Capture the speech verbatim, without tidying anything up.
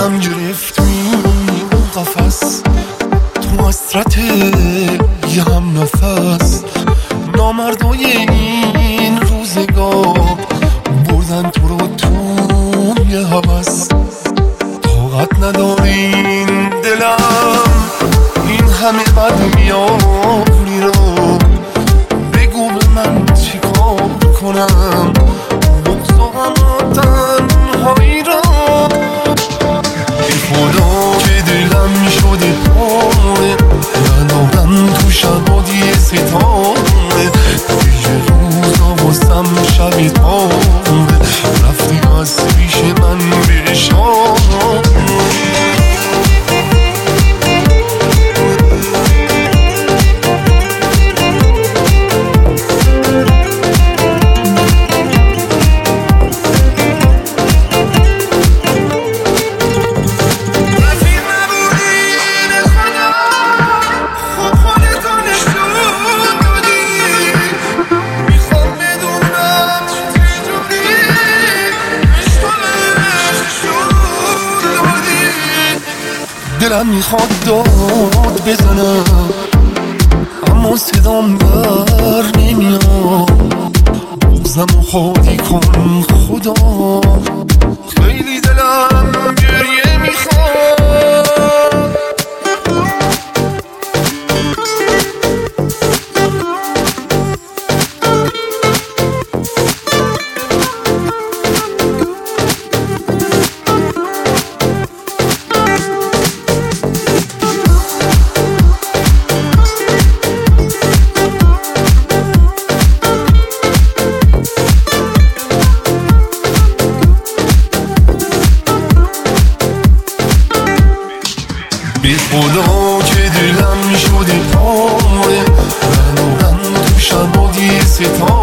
دلم گرفت تو این قفس، تو حسرت یه هم نفس. نامردای این روزگار بردن تو رو تو یه هوس. طاقت ندارین دلم این همه بد میاری رو، بگو به من چی کار کنم بغض و غم و تنهایی رو. ای خدا که دلم شده پاره، ندارم تو شبادی ستاره. دیگه روزا واسم شبی تاره، رفتی از پیش من به شام. دلم میخواد داد بزنم اما صدام در نمیاد. بغضم و خالی کن خدا، خیلی دلم گریه میخواد. بی خدا که دلم شده پاره، ندارم تو شبادی ستاره.